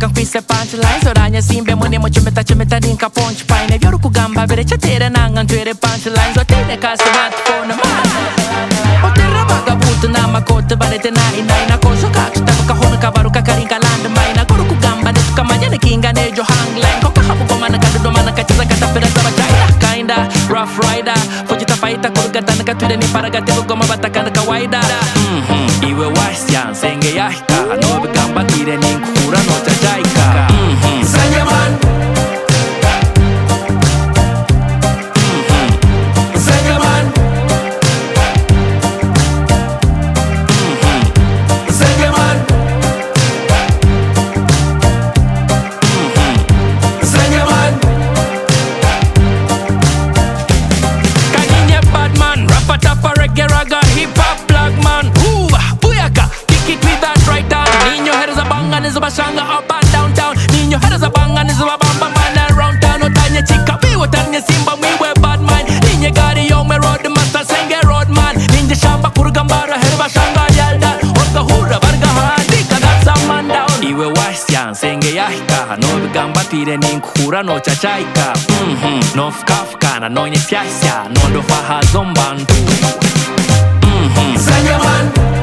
kang pisa punchline Soranya simbe mo ni mo chumeta din ka punch pine Nevyoru kugamba bere chatera nangang twere punchline So tine ka smartphone naman O terra vagabuto na makoto balete na inay na konso kakita ko kahon ka baru kakaring ka landmine Na guru kugamba netu kamanya ne kinga ne jo hangline Ko kahabu ko mana kadudo mana kachisa katapira sa vagina Kinda rough rider Fujita faita kurugata nakatwire ni paragate ko mabata kana kawaida Iwe wasyan senge yahika Nobe gamba tire ni kura no chachaika Sanyaman Sanyaman Sanyaman Sanyaman Kanyinya badman Rappa tappa reggae raga hip hop black man Booyaka kick it with that right down Ninyo head is a bang and is a bashanga up and downtown Ninyo head is a bang and is a bamba man around town No tanya chika we wa tanya simba we we bad man Ninyo gari yo me road the master senge road man Ninja shamba kurugambara head bashanga yalda Oka hura barga handi kagat saman down Iwe wasyan senge yahika No bigamba tire nin kura no chachaika No fkafka na no nye siasya No do faha zombantu Sanyaman